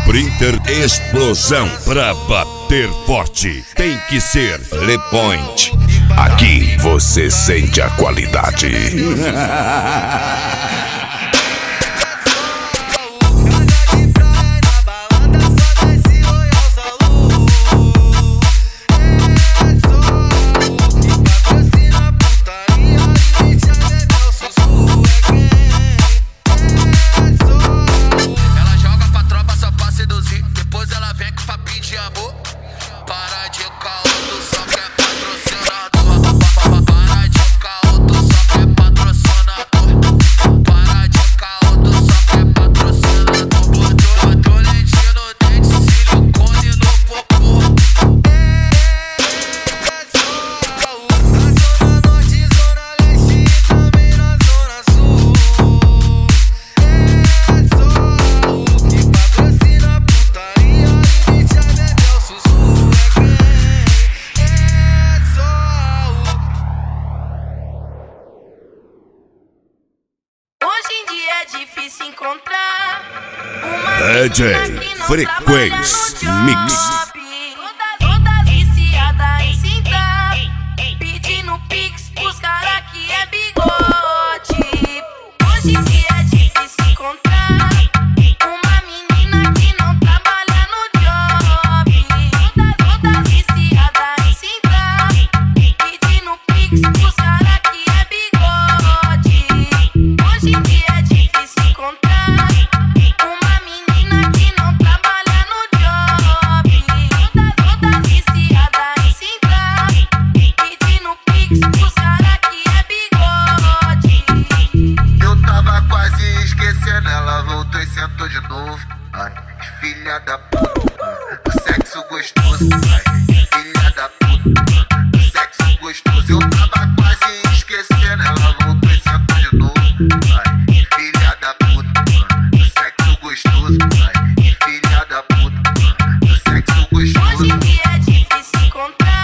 Sprinter Explosão. Pra bater forte, tem que ser Le Point. Aqui você sente a qualidade. Difícil encontrar DJ Frequência Mix. Toda viciada em cinta, pedindo pix pros cara que é bigode. Hoje em dia é difícil encontrar uma menina que não trabalha no job. Toda viciada em cinta, pedindo pix pros cara que é bigode. Hoje em dia é difícil encontrar uma menina que não trabalha no job. Toda viciada em cinta, pedindo pix pros cara que é bigode. Eu tava quase esquecendo, ela voltou e sentou de novo. Ai, filha da puta, do sexo gostoso. Ai, filha da puta, do sexo gostoso. Eu tava quase esquecendo, ela voltou e sentou de novo. Ai, filha da puta, do sexo gostoso. Ai, filha da puta, do sexo gostoso. Hoje em dia é difícil encontrar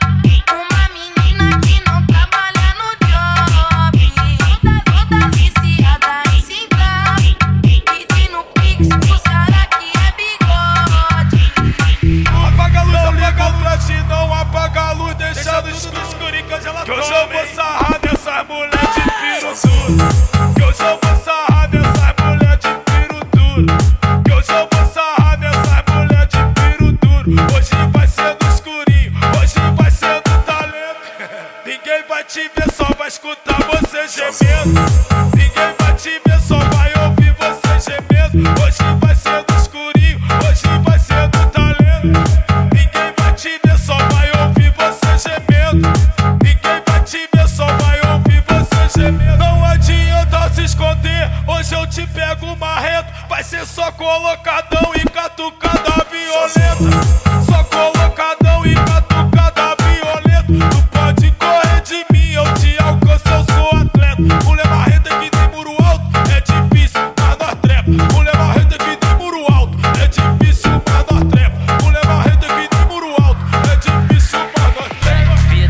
uma menina que não trabalha no job. Toda viciada em cinta, pedindo pix pros cara que é bigode. Apaga a luz, apaga a luz, não apaga a luz, deixa no escurinho que hoje ela toma. Que hoje eu vou sarrar dessas mulher de piro duro. Que hoje eu vou sarrar dessas mulher de piro duro. Que hoje eu vou sarrar dessas mulher de piro duro. Hoje vai ser no escurinho, hoje vai ser no talento. Ninguém vai te ver, só vai escutar você gemendo. Ninguém vai te ver, só vai ouvir você gemendo. Hoje vai ser no escurinho, hoje vai ser no talento. Ninguém vai te ver, só vai ouvir você gemendo. Ninguém vai te ver, só vai ouvir você gemendo. Não adianta se esconder, hoje eu te pego marrento. Vai ser só colocadão.